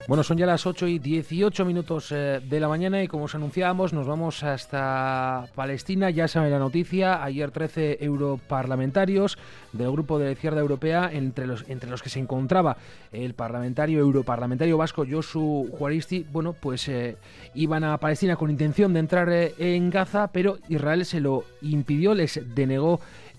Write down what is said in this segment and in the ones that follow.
Bueno, son ya las 8:18 de la mañana y como os anunciábamos nos vamos hasta Palestina. Ya saben la noticia, ayer 13 europarlamentarios del Grupo de la Izquierda Europea, entre los que se encontraba el europarlamentario vasco Josu Juaristi, bueno, pues iban a Palestina con intención de entrar en Gaza, pero Israel se lo impidió, les denegó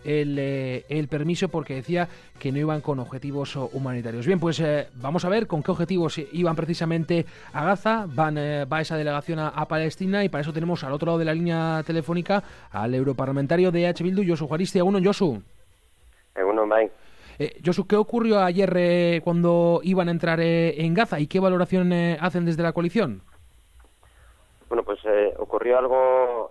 el permiso porque decía que no iban con objetivos humanitarios. Bien, pues vamos a ver con qué objetivos iban precisamente a Gaza. Va esa delegación a Palestina y para eso tenemos al otro lado de la línea telefónica al europarlamentario de EH Bildu, Josu Juaristi. Egunon, Josu. Egunon, bai. Josu, ¿qué ocurrió ayer cuando iban a entrar en Gaza y qué valoración hacen desde la coalición? Bueno, pues ocurrió algo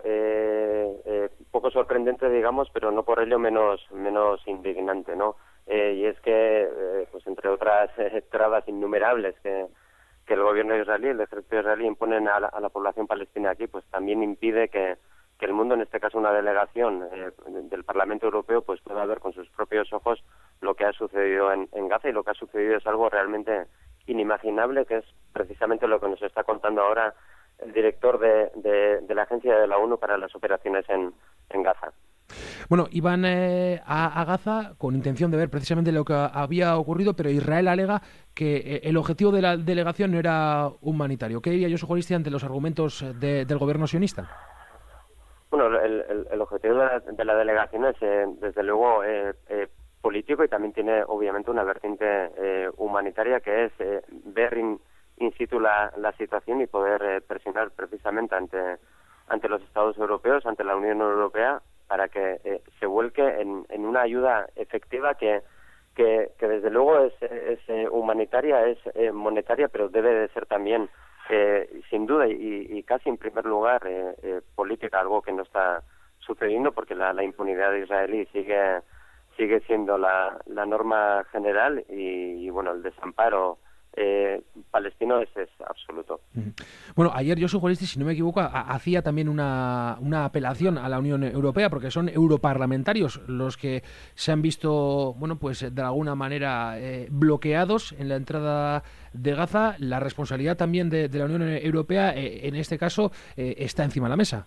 poco sorprendente, digamos, pero no por ello menos indignante, ¿no? Y es que, pues entre otras trabas innumerables que el gobierno israelí, el ejército israelí imponen a la población palestina aquí, pues también impide que el mundo, en este caso una delegación del Parlamento Europeo, pues pueda ver con sus propios ojos lo que ha sucedido en Gaza, y lo que ha sucedido es algo realmente inimaginable, que es precisamente lo que nos está contando ahora el director de la Agencia de la ONU para las Operaciones en Gaza. Bueno, iban a Gaza con intención de ver precisamente lo que había ocurrido, pero Israel alega que el objetivo de la delegación no era humanitario. ¿Qué diría Josu Juaristi ante los argumentos del gobierno sionista? Bueno, el objetivo de la delegación es, desde luego, político, y también tiene, obviamente, una vertiente humanitaria, que es ver in situ la situación y poder presionar precisamente ante los Estados europeos, ante la Unión Europea, para que se vuelque en una ayuda efectiva que desde luego es humanitaria, es monetaria, pero debe de ser también, sin duda y casi en primer lugar, política, algo que no está sucediendo, porque la impunidad israelí sigue siendo la norma general, y bueno, el desamparo palestino es absoluto. Bueno, ayer Josu Juaristi, si no me equivoco, hacía también una apelación a la Unión Europea, porque son europarlamentarios los que se han visto, bueno, pues de alguna manera bloqueados en la entrada de Gaza. La responsabilidad también de la Unión Europea, en este caso, está encima de la mesa.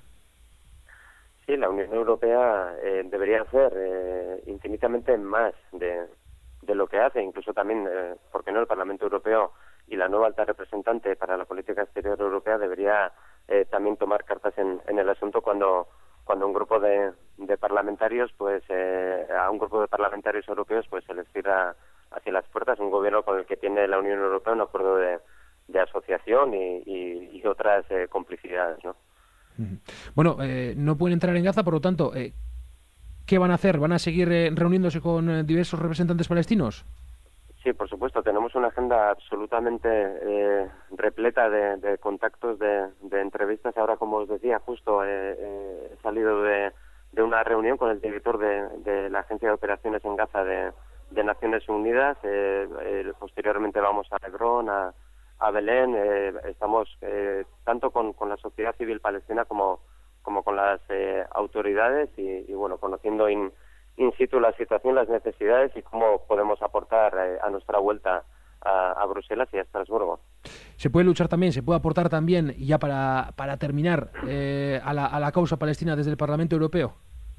Sí, la Unión Europea debería hacer infinitamente más de lo que hace, incluso también, ¿por qué no?, el Parlamento Europeo y la nueva alta representante para la política exterior europea debería también tomar cartas en el asunto cuando un grupo de parlamentarios, pues a un grupo de parlamentarios europeos, pues se les cierra hacia las puertas un gobierno con el que tiene la Unión Europea un acuerdo de asociación y otras complicidades, ¿no? Bueno, no pueden entrar en Gaza, por lo tanto, ¿qué van a hacer? ¿Van a seguir reuniéndose con diversos representantes palestinos? Sí, por supuesto. Tenemos una agenda absolutamente repleta de contactos, de entrevistas. Ahora, como os decía, justo he salido de una reunión con el director de la Agencia de Operaciones en Gaza de Naciones Unidas. Posteriormente vamos a Hebrón, a Belén. Estamos tanto con la sociedad civil palestina como con las autoridades y bueno, conociendo in situ la situación, las necesidades y cómo podemos aportar a nuestra vuelta a Bruselas y a Estrasburgo. Se puede luchar también, se puede aportar también, ya para terminar, a la causa palestina desde el Parlamento Europeo.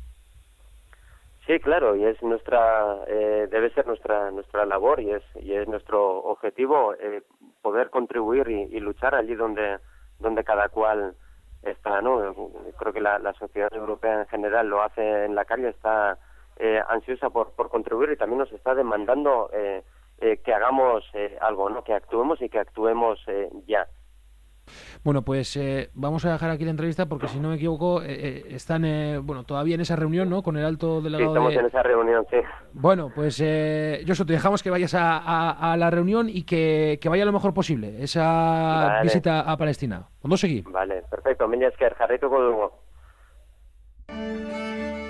Sí, claro, y es debe ser nuestra labor y es nuestro objetivo poder contribuir y luchar allí donde cada cual está, ¿no? Creo que la sociedad europea en general lo hace en la calle, está ansiosa por contribuir, y también nos está demandando que hagamos algo, ¿no? Que actuemos y que actuemos ya. Bueno, pues vamos a dejar aquí la entrevista porque, si no me equivoco, están todavía en esa reunión, ¿no?, con el alto delegado. Sí, estamos en esa reunión, sí. Bueno, pues Josu, te dejamos que vayas a la reunión y que vaya lo mejor posible esa visita a Palestina. ¿Cuándo seguí? Vale, perfecto. Mila esker, jarraituko dugu.